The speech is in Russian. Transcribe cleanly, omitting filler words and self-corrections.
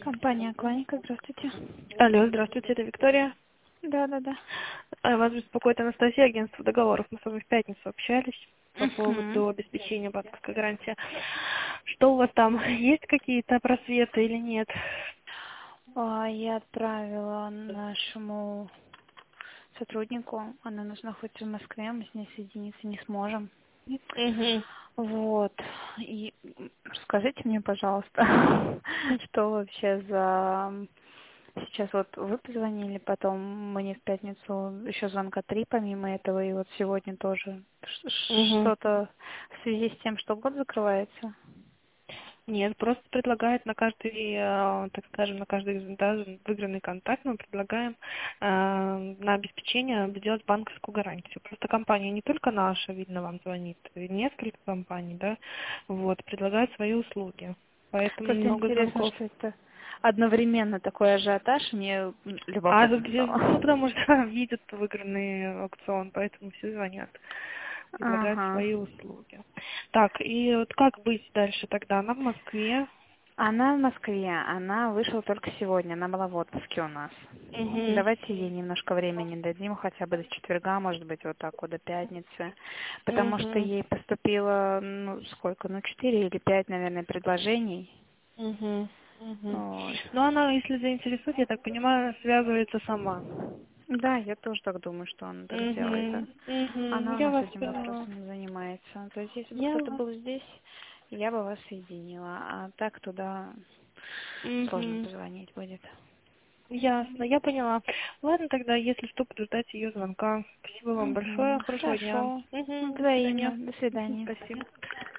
Компания Кланика, здравствуйте. Алло, здравствуйте, это Виктория. Да. Вас беспокоит Анастасия, агентство договоров. Мы с вами в пятницу общались по Мгм. поводу обеспечения банковской гарантии. Что у вас там? Есть какие-то просветы или нет? Я отправила нашему сотруднику. Она нас находится в Москве, мы с ней соединиться не сможем. Угу. Вот. И скажите мне, пожалуйста, что вообще за... Сейчас вот вы позвонили, потом мне в пятницу еще звонка 3 помимо этого, и вот сегодня тоже Угу. что-то в связи с тем, что год закрывается. Нет, просто предлагает на каждый, так скажем, на каждый выигранный контакт мы предлагаем на обеспечение сделать банковскую гарантию. Просто компания не только наша, видно, вам звонит, несколько компаний, да, вот, предлагают свои услуги. Поэтому Просто много интересно, звонков. что это одновременно такой ажиотаж, мне любопытно Ну, стало. потому что видят выигранный аукцион, поэтому все звонят, предлагают Ага. свои услуги. Так, и вот как быть дальше тогда? Она в Москве. Она в Москве, она вышла только сегодня, она была в отпуске у нас. Угу. Давайте ей немножко времени дадим, хотя бы до четверга, может быть, вот так вот до пятницы. Потому что Угу. ей поступило, ну, сколько, ну, 4 или 5, наверное, предложений. Угу. Угу. Вот. Но она, если заинтересует, я так понимаю, связывается сама. Да, я тоже так думаю, что она так сделает. Угу. Угу. Она у Я нас вас этим поняла. вопросом занимается. То есть, если бы Я кто-то вас. был здесь, я бы вас соединила. А так туда сложно Угу. позвонить будет. Ясно, я поняла. Ладно, тогда, если что, буду ждать ее звонка. Спасибо вам большое. Угу. Хорошего дня. Хорошо. Угу. До свидания. Взаимно. До свидания. Спасибо.